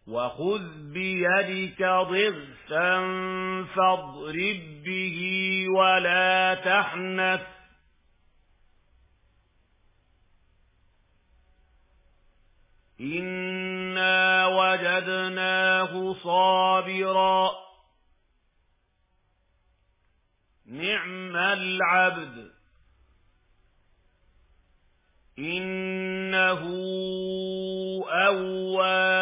وخذ بيدك ضغثا فاضرب به ولا تحنث إنا وجدناه صابرا نعم العبد إنه أواب